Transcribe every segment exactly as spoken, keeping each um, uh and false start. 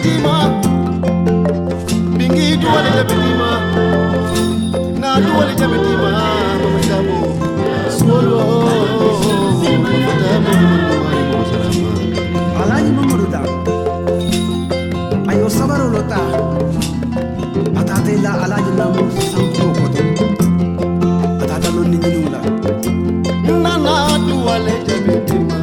jabitima bingi duwale jabitima na duwale jabitima mamadabu solo Alaji Mamadou Da ayo sabaro lota atate la alaji namu sanko koto atata non ni nyula nana duwale jabitima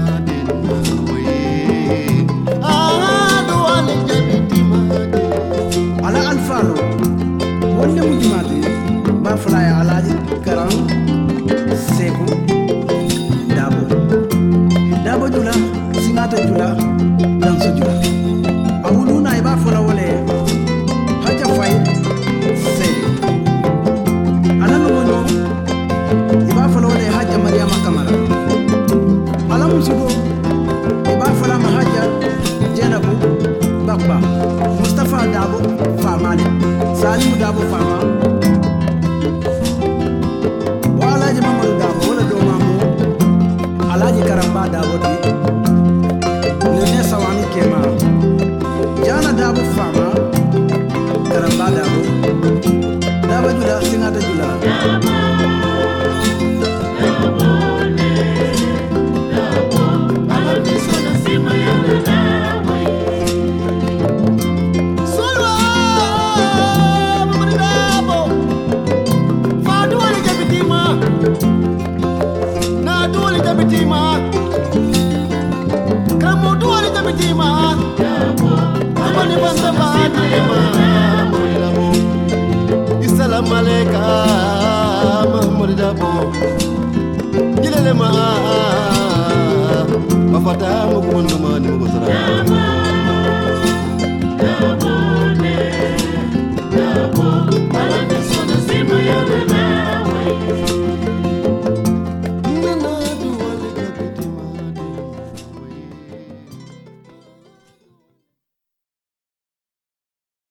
ala alfalo wonde mujimate ba fulaya alaji karam seku dabo dabo jula singata jula dan sujula awuluna iba fula wole haja fay se ala no wono iba fula wole haja mariama kamara ala musudo iba fula ma haja jenabu bakba Mustafa Dabo Famale Salim Dabo Fama Walaji Mamadou Dabo wala do mamu Alaji Karamba Dabo di Nene Sawani Kema Jana Dabo Fama Karamba Dabo Dabo Jula Singata Jula Assalamu alaikum Mamadou Dabo jilele ma mafata mo ko mo ni mo ko sara